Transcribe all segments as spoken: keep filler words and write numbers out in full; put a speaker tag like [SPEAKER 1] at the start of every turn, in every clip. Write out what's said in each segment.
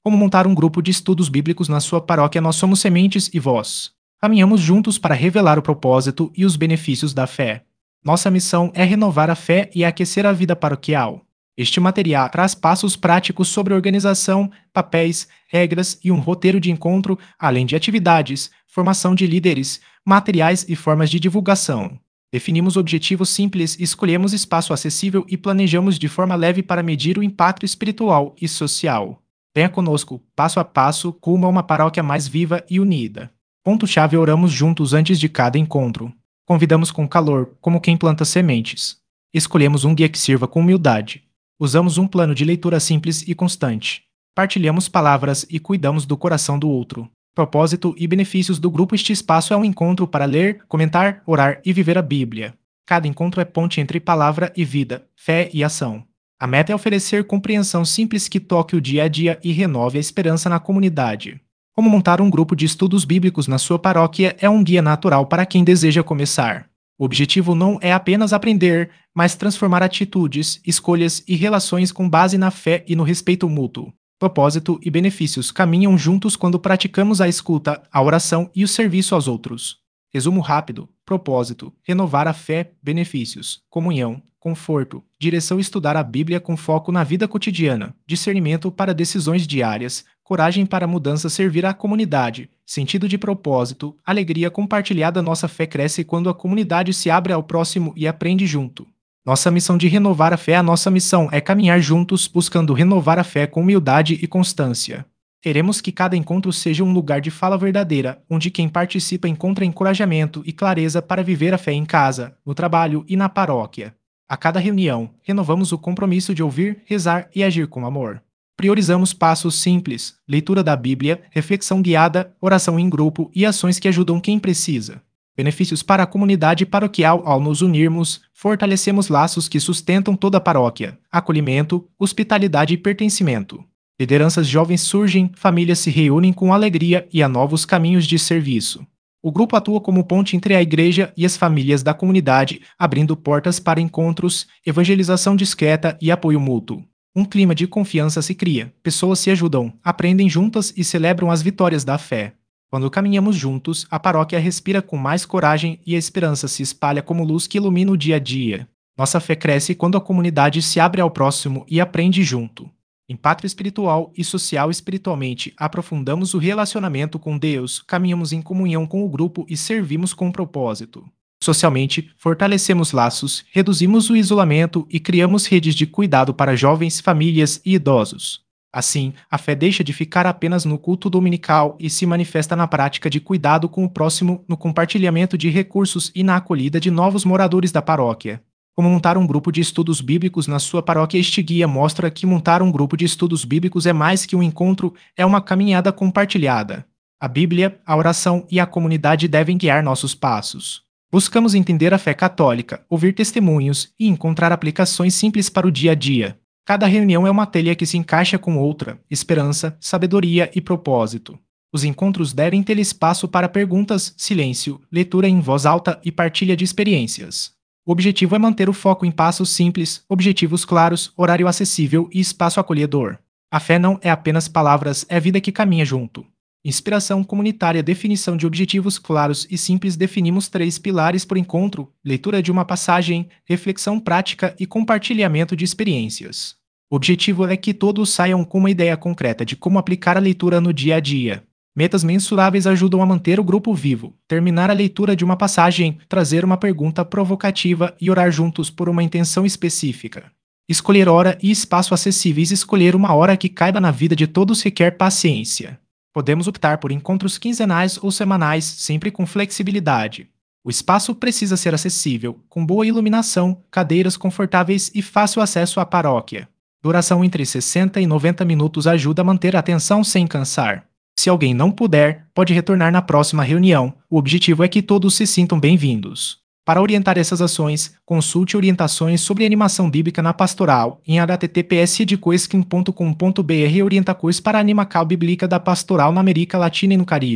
[SPEAKER 1] Como montar um grupo de estudos bíblicos na sua paróquia? Nós somos sementes e vós. Caminhamos juntos para revelar o propósito e os benefícios da fé. Nossa missão é renovar a fé e aquecer a vida paroquial. Este material traz passos práticos sobre organização, papéis, regras e um roteiro de encontro, além de atividades, formação de líderes, materiais e formas de divulgação. Definimos objetivos simples, escolhemos espaço acessível e planejamos de forma leve para medir o impacto espiritual e social. Venha conosco, passo a passo, rumo a uma paróquia mais viva e unida. Ponto-chave: oramos juntos antes de cada encontro. Convidamos com calor, como quem planta sementes. Escolhemos um guia que sirva com humildade. Usamos um plano de leitura simples e constante. Partilhamos palavras e cuidamos do coração do outro. Propósito e benefícios do grupo: este espaço é um encontro para ler, comentar, orar e viver a Bíblia. Cada encontro é ponte entre palavra e vida, fé e ação. A meta é oferecer compreensão simples que toque o dia a dia e renove a esperança na comunidade. Como montar um grupo de estudos bíblicos na sua paróquia é um guia natural para quem deseja começar. O objetivo não é apenas aprender, mas transformar atitudes, escolhas e relações com base na fé e no respeito mútuo. Propósito e benefícios caminham juntos quando praticamos a escuta, a oração e o serviço aos outros. Resumo rápido: propósito, renovar a fé; benefícios, comunhão, conforto, direção, estudar a Bíblia com foco na vida cotidiana; discernimento para decisões diárias; coragem para mudança, servir à comunidade; sentido de propósito, alegria compartilhada. Nossa fé cresce quando a comunidade se abre ao próximo e aprende junto. Nossa missão de renovar a fé: a nossa missão é caminhar juntos, buscando renovar a fé com humildade e constância. Queremos que cada encontro seja um lugar de fala verdadeira, onde quem participa encontra encorajamento e clareza para viver a fé em casa, no trabalho e na paróquia. A cada reunião, renovamos o compromisso de ouvir, rezar e agir com amor. Priorizamos passos simples: leitura da Bíblia, reflexão guiada, oração em grupo e ações que ajudam quem precisa. Benefícios para a comunidade paroquial: ao nos unirmos, fortalecemos laços que sustentam toda a paróquia, acolhimento, hospitalidade e pertencimento. Lideranças jovens surgem, famílias se reúnem com alegria e há novos caminhos de serviço. O grupo atua como ponte entre a igreja e as famílias da comunidade, abrindo portas para encontros, evangelização discreta e apoio mútuo. Um clima de confiança se cria, pessoas se ajudam, aprendem juntas e celebram as vitórias da fé. Quando caminhamos juntos, a paróquia respira com mais coragem e a esperança se espalha como luz que ilumina o dia a dia. Nossa fé cresce quando a comunidade se abre ao próximo e aprende junto. Impacto espiritual e social: espiritualmente, aprofundamos o relacionamento com Deus, caminhamos em comunhão com o grupo e servimos com propósito. Socialmente, fortalecemos laços, reduzimos o isolamento e criamos redes de cuidado para jovens, famílias e idosos. Assim, a fé deixa de ficar apenas no culto dominical e se manifesta na prática de cuidado com o próximo, no compartilhamento de recursos e na acolhida de novos moradores da paróquia. Como montar um grupo de estudos bíblicos na sua paróquia? Este guia mostra que montar um grupo de estudos bíblicos é mais que um encontro, é uma caminhada compartilhada. A Bíblia, a oração e a comunidade devem guiar nossos passos. Buscamos entender a fé católica, ouvir testemunhos e encontrar aplicações simples para o dia a dia. Cada reunião é uma telha que se encaixa com outra: esperança, sabedoria e propósito. Os encontros devem ter espaço para perguntas, silêncio, leitura em voz alta e partilha de experiências. O objetivo é manter o foco em passos simples, objetivos claros, horário acessível e espaço acolhedor. A fé não é apenas palavras, é vida que caminha junto. Inspiração comunitária: definição de objetivos claros e simples. Definimos três pilares por encontro: leitura de uma passagem, reflexão prática e compartilhamento de experiências. O objetivo é que todos saiam com uma ideia concreta de como aplicar a leitura no dia a dia. Metas mensuráveis ajudam a manter o grupo vivo: terminar a leitura de uma passagem, trazer uma pergunta provocativa e orar juntos por uma intenção específica. Escolher hora e espaço acessíveis: escolher uma hora que caiba na vida de todos requer paciência. Podemos optar por encontros quinzenais ou semanais, sempre com flexibilidade. O espaço precisa ser acessível, com boa iluminação, cadeiras confortáveis e fácil acesso à paróquia. Duração entre sessenta e noventa minutos ajuda a manter a atenção sem cansar. Se alguém não puder, pode retornar na próxima reunião. O objetivo é que todos se sintam bem-vindos. Para orientar essas ações, consulte orientações sobre animação bíblica na pastoral em h t t p s edcoescrim ponto com ponto b r. Orienta-cois para a animacal bíblica da pastoral na América Latina e no Caribe.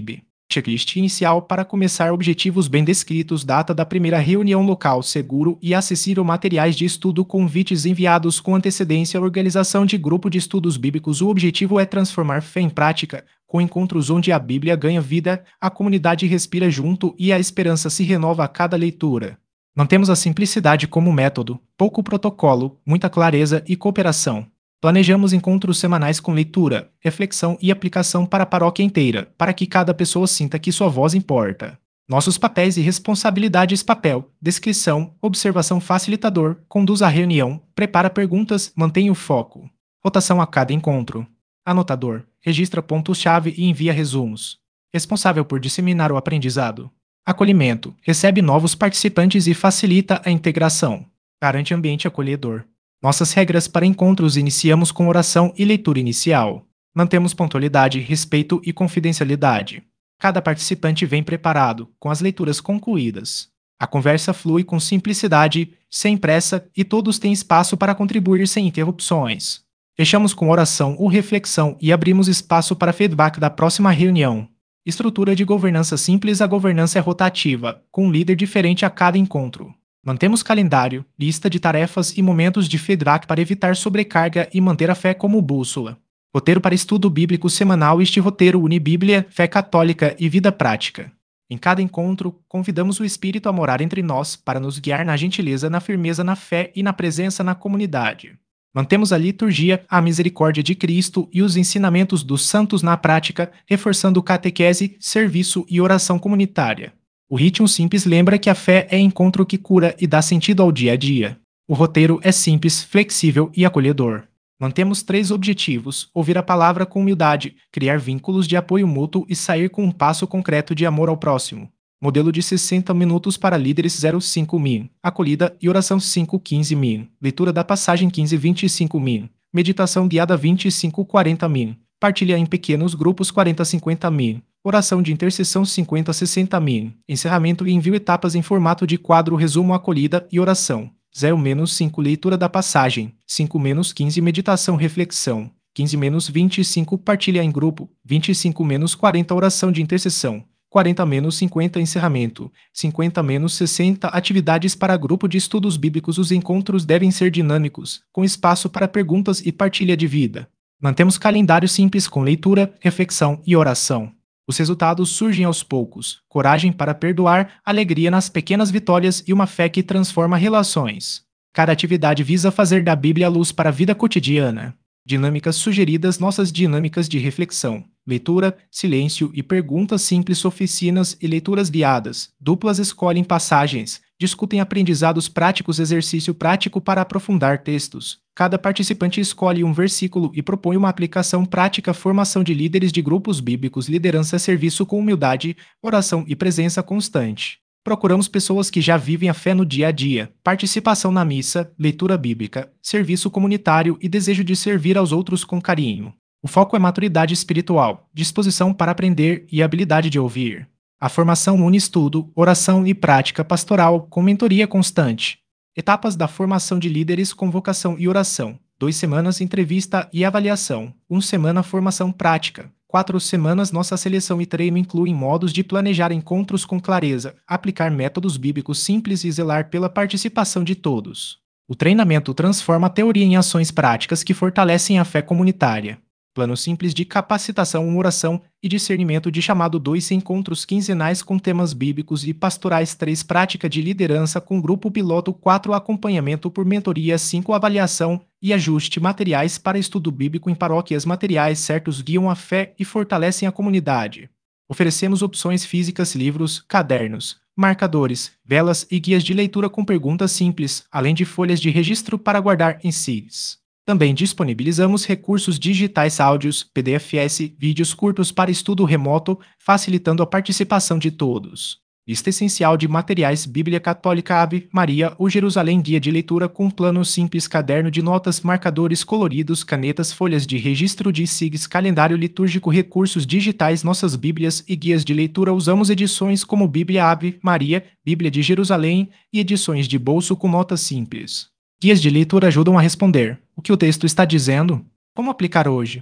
[SPEAKER 1] Checklist inicial para começar objetivos bem descritos, data da primeira reunião, local seguro e acessível, materiais de estudo, convites enviados com antecedência, organização de grupo de estudos bíblicos. O objetivo é transformar fé em prática, com encontros onde a Bíblia ganha vida, a comunidade respira junto e a esperança se renova a cada leitura. Mantemos a simplicidade como método, pouco protocolo, muita clareza e cooperação. Planejamos encontros semanais com leitura, reflexão e aplicação para a paróquia inteira, para que cada pessoa sinta que sua voz importa. Nossos papéis e responsabilidades: papel, descrição, observação, facilitador, conduz a reunião, prepara perguntas, mantém o foco. Rotação a cada encontro. Anotador, registra pontos-chave e envia resumos. Responsável por disseminar o aprendizado. Acolhimento, recebe novos participantes e facilita a integração. Garante ambiente acolhedor. Nossas regras para encontros: iniciamos com oração e leitura inicial. Mantemos pontualidade, respeito e confidencialidade. Cada participante vem preparado, com as leituras concluídas. A conversa flui com simplicidade, sem pressa, e todos têm espaço para contribuir sem interrupções. Fechamos com oração ou reflexão e abrimos espaço para feedback da próxima reunião. Estrutura de governança simples: a governança é rotativa, com um líder diferente a cada encontro. Mantemos calendário, lista de tarefas e momentos de feedback para evitar sobrecarga e manter a fé como bússola. Roteiro para estudo bíblico semanal: este roteiro une Bíblia, fé católica e vida prática. Em cada encontro, convidamos o Espírito a morar entre nós para nos guiar na gentileza, na firmeza, na fé e na presença na comunidade. Mantemos a liturgia, a misericórdia de Cristo e os ensinamentos dos santos na prática, reforçando catequese, serviço e oração comunitária. O ritmo simples lembra que a fé é encontro que cura e dá sentido ao dia a dia. O roteiro é simples, flexível e acolhedor. Mantemos três objetivos: ouvir a palavra com humildade, criar vínculos de apoio mútuo e sair com um passo concreto de amor ao próximo. Modelo de sessenta minutos para líderes: zero a cinco min. Acolhida e oração: cinco a quinze min. Leitura da passagem: quinze a vinte e cinco min. Meditação guiada: vinte e cinco a quarenta min. Partilha em pequenos grupos: quarenta a cinquenta min. Oração de intercessão: cinquenta a sessenta min. Encerramento e envio: etapas em formato de quadro, resumo, acolhida e oração. zero a cinco Leitura da passagem. cinco a quinze Meditação, reflexão. quinze a vinte e cinco Partilha em grupo. vinte e cinco a quarenta Oração de intercessão. quarenta a cinquenta Encerramento. cinquenta a sessenta Atividades para grupo de estudos bíblicos. Os encontros devem ser dinâmicos, com espaço para perguntas e partilha de vida. Mantemos calendário simples com leitura, reflexão e oração. Os resultados surgem aos poucos: coragem para perdoar, alegria nas pequenas vitórias e uma fé que transforma relações. Cada atividade visa fazer da Bíblia a luz para a vida cotidiana. Dinâmicas sugeridas: nossas dinâmicas de reflexão, leitura, silêncio e perguntas simples, oficinas e leituras guiadas. Duplas escolhem passagens, discutem aprendizados práticos, exercício prático para aprofundar textos. Cada participante escolhe um versículo e propõe uma aplicação prática. Formação de líderes de grupos bíblicos: liderança, serviço com humildade, oração e presença constante. Procuramos pessoas que já vivem a fé no dia a dia. Participação na missa, leitura bíblica, serviço comunitário e desejo de servir aos outros com carinho. O foco é maturidade espiritual, disposição para aprender e habilidade de ouvir. A formação une estudo, oração e prática pastoral com mentoria constante. Etapas da formação de líderes: convocação e oração. Duas semanas entrevista e avaliação. Uma semana formação prática. Quatro semanas nossa seleção e treino incluem modos de planejar encontros com clareza, aplicar métodos bíblicos simples e zelar pela participação de todos. O treinamento transforma a teoria em ações práticas que fortalecem a fé comunitária. Plano simples de capacitação, oração e discernimento de chamado: dois encontros quinzenais com temas bíblicos e pastorais. Três Prática de liderança com grupo piloto. Quatro Acompanhamento por mentoria. Cinco Avaliação e ajuste. Materiais para estudo bíblico em paróquias. Materiais certos guiam a fé e fortalecem a comunidade. Oferecemos opções físicas: livros, cadernos, marcadores, velas e guias de leitura com perguntas simples, além de folhas de registro para guardar em C Ds. Também disponibilizamos recursos digitais: áudios, P D Fs, vídeos curtos para estudo remoto, facilitando a participação de todos. Lista essencial de materiais: Bíblia Católica, Ave Maria ou Jerusalém, guia de leitura com plano simples, caderno de notas, marcadores coloridos, canetas, folhas de registro de S I Gs, calendário litúrgico, recursos digitais, nossas Bíblias e guias de leitura. Usamos edições como Bíblia Ave Maria, Bíblia de Jerusalém e edições de bolso com notas simples. Guias de leitura ajudam a responder: o que o texto está dizendo? Como aplicar hoje?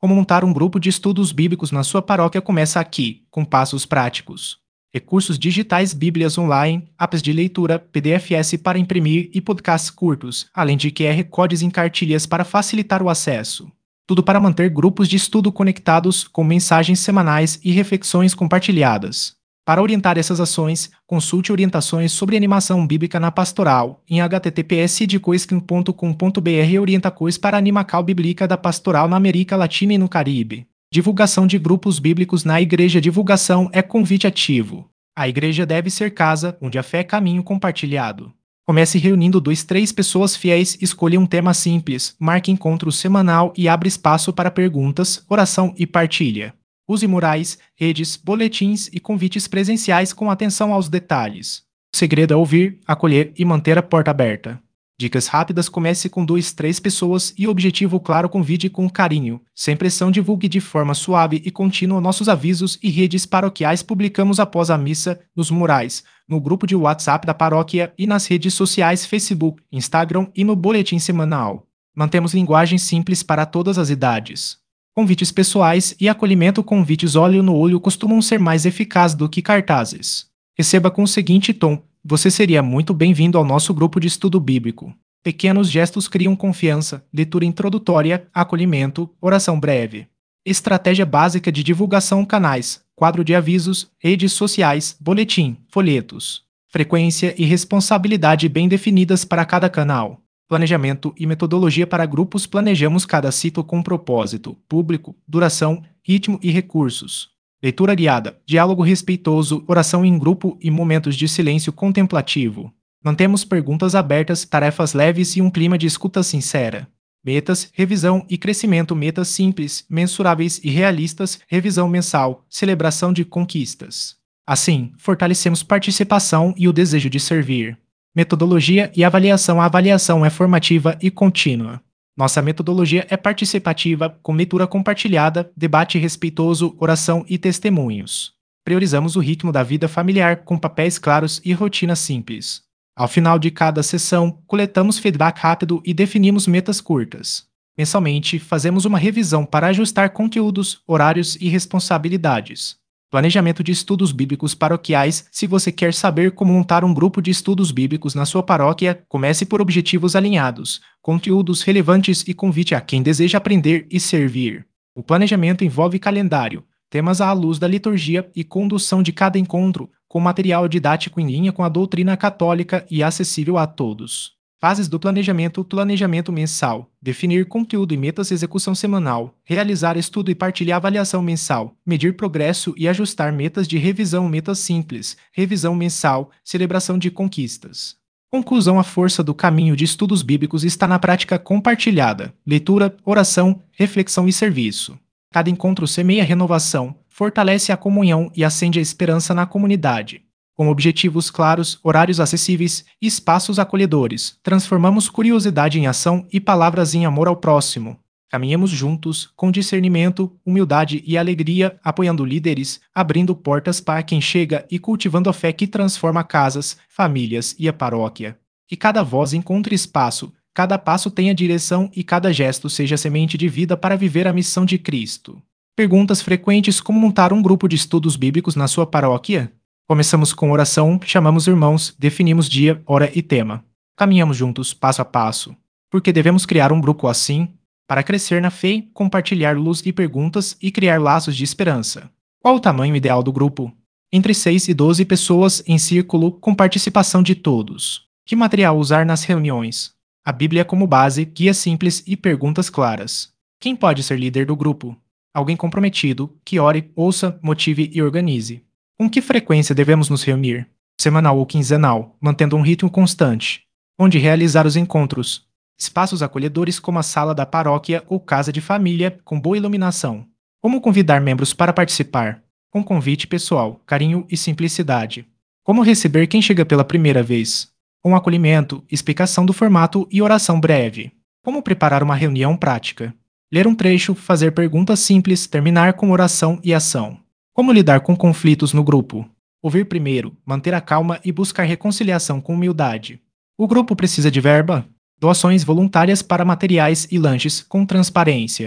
[SPEAKER 1] Como montar um grupo de estudos bíblicos na sua paróquia começa aqui, com passos práticos. Recursos digitais, Bíblias online, apps de leitura, P D F S para imprimir e podcasts curtos, além de Q R codes em cartilhas para facilitar o acesso. Tudo para manter grupos de estudo conectados com mensagens semanais e reflexões compartilhadas. Para orientar essas ações, consulte orientações sobre animação bíblica na pastoral em h t t p s de coisquim ponto com ponto b r. Orienta-cois para a animacal bíblica da pastoral na América Latina e no Caribe. Divulgação de grupos bíblicos na igreja. Divulgação é convite ativo. A igreja deve ser casa onde a fé é caminho compartilhado. Comece reunindo dois, três pessoas fiéis, escolha um tema simples, marque encontro semanal e abra espaço para perguntas, oração e partilha. Use murais, redes, boletins e convites presenciais com atenção aos detalhes. O segredo é ouvir, acolher e manter a porta aberta. Dicas rápidas: comece com duas, três pessoas e objetivo claro. Convide com carinho. Sem pressão, divulgue de forma suave e contínua nossos avisos e redes paroquiais. Publicamos após a missa, nos murais, no grupo de WhatsApp da paróquia e nas redes sociais Facebook, Instagram e no boletim semanal. Mantemos linguagem simples para todas as idades. Convites pessoais e acolhimento. Convites olho no olho costumam ser mais eficazes do que cartazes. Receba com o seguinte tom: você seria muito bem-vindo ao nosso grupo de estudo bíblico. Pequenos gestos criam confiança, leitura introdutória, acolhimento, oração breve. Estratégia básica de divulgação: canais, quadro de avisos, redes sociais, boletim, folhetos. Frequência e responsabilidade bem definidas para cada canal. Planejamento e metodologia para grupos: planejamos cada ciclo com propósito, público, duração, ritmo e recursos. Leitura guiada, diálogo respeitoso, oração em grupo e momentos de silêncio contemplativo. Mantemos perguntas abertas, tarefas leves e um clima de escuta sincera. Metas, revisão e crescimento: metas simples, mensuráveis e realistas, revisão mensal, celebração de conquistas. Assim, fortalecemos participação e o desejo de servir. Metodologia e avaliação: a avaliação é formativa e contínua. Nossa metodologia é participativa, com leitura compartilhada, debate respeitoso, oração e testemunhos. Priorizamos o ritmo da vida familiar, com papéis claros e rotina simples. Ao final de cada sessão, coletamos feedback rápido e definimos metas curtas. Mensalmente, fazemos uma revisão para ajustar conteúdos, horários e responsabilidades. Planejamento de estudos bíblicos paroquiais: se você quer saber como montar um grupo de estudos bíblicos na sua paróquia, comece por objetivos alinhados, conteúdos relevantes e convite a quem deseja aprender e servir. O planejamento envolve calendário, temas à luz da liturgia e condução de cada encontro, com material didático em linha com a doutrina católica e acessível a todos. Fases do planejamento: planejamento mensal, definir conteúdo e metas, execução semanal, realizar estudo e partilhar, avaliação mensal, medir progresso e ajustar metas de revisão, metas simples, revisão mensal, celebração de conquistas. Conclusão: a força do caminho de estudos bíblicos está na prática compartilhada, leitura, oração, reflexão e serviço. Cada encontro semeia renovação, fortalece a comunhão e acende a esperança na comunidade. Com objetivos claros, horários acessíveis e espaços acolhedores, transformamos curiosidade em ação e palavras em amor ao próximo. Caminhamos juntos, com discernimento, humildade e alegria, apoiando líderes, abrindo portas para quem chega e cultivando a fé que transforma casas, famílias e a paróquia. Que cada voz encontre espaço, cada passo tenha direção e cada gesto seja semente de vida para viver a missão de Cristo. Perguntas frequentes: como montar um grupo de estudos bíblicos na sua paróquia? Começamos com oração, chamamos irmãos, definimos dia, hora e tema. Caminhamos juntos, passo a passo. Por que devemos criar um grupo assim? Para crescer na fé, compartilhar luz e perguntas e criar laços de esperança. Qual o tamanho ideal do grupo? Entre seis e doze pessoas em círculo, com participação de todos. Que material usar nas reuniões? A Bíblia como base, guia simples e perguntas claras. Quem pode ser líder do grupo? Alguém comprometido, que ore, ouça, motive e organize. Com que frequência devemos nos reunir? Semanal ou quinzenal, mantendo um ritmo constante. Onde realizar os encontros? Espaços acolhedores como a sala da paróquia ou casa de família, com boa iluminação. Como convidar membros para participar? Com convite pessoal, carinho e simplicidade. Como receber quem chega pela primeira vez? Com acolhimento, explicação do formato e oração breve. Como preparar uma reunião prática? Ler um trecho, fazer perguntas simples, terminar com oração e ação. Como lidar com conflitos no grupo? Ouvir primeiro, manter a calma e buscar reconciliação com humildade. O grupo precisa de verba? Doações voluntárias para materiais e lanches com transparência.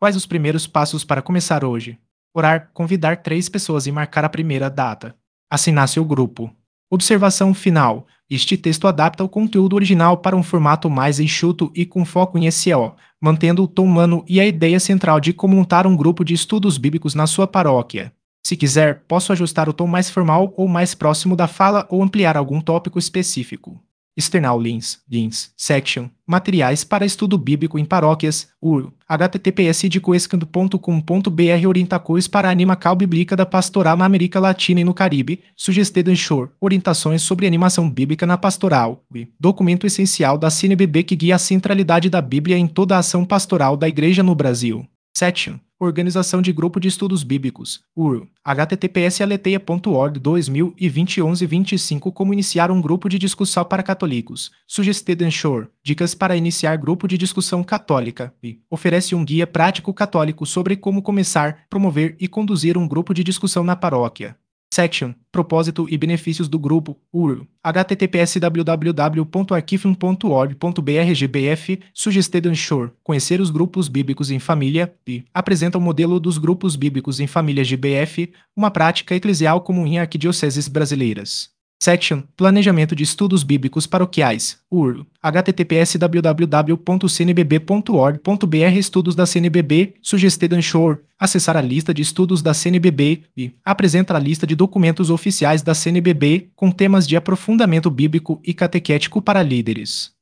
[SPEAKER 1] Quais os primeiros passos para começar hoje? Orar, convidar três pessoas e marcar a primeira data. Assinar seu grupo. Observação final. Este texto adapta o conteúdo original para um formato mais enxuto e com foco em S E O, mantendo o tom humano e a ideia central de como montar um grupo de estudos bíblicos na sua paróquia. Se quiser, posso ajustar o tom mais formal ou mais próximo da fala ou ampliar algum tópico específico. External links, links, section, materiais para estudo bíblico em paróquias, U R L, https dicoescando ponto com ponto br orientacores para a animacal bíblica da pastoral na América Latina e no Caribe, suggested ensure, orientações sobre animação bíblica na pastoral, documento essencial da C N B B que guia a centralidade da Bíblia em toda a ação pastoral da Igreja no Brasil. Section. Organização de Grupo de Estudos Bíblicos, U R L, https aleteia ponto org dois mil e vinte e onze vinte e cinco Como iniciar um grupo de discussão para católicos, Suggested Ensure, dicas para iniciar grupo de discussão católica, e oferece um guia prático católico sobre como começar, promover e conduzir um grupo de discussão na paróquia. Section. Propósito e benefícios do grupo, U R L, https www ponto arquifium ponto org ponto br gbf, Suggested Ensure, conhecer os grupos bíblicos em família, e apresenta o modelo dos grupos bíblicos em família G B F, uma prática eclesial comum em arquidioceses brasileiras. Section. Planejamento de estudos bíblicos paroquiais, U R L, https www ponto c n b b ponto org ponto br Estudos da C N B B, Suggested Ensure, acessar a lista de estudos da C N B B e apresenta a lista de documentos oficiais da C N B B com temas de aprofundamento bíblico e catequético para líderes.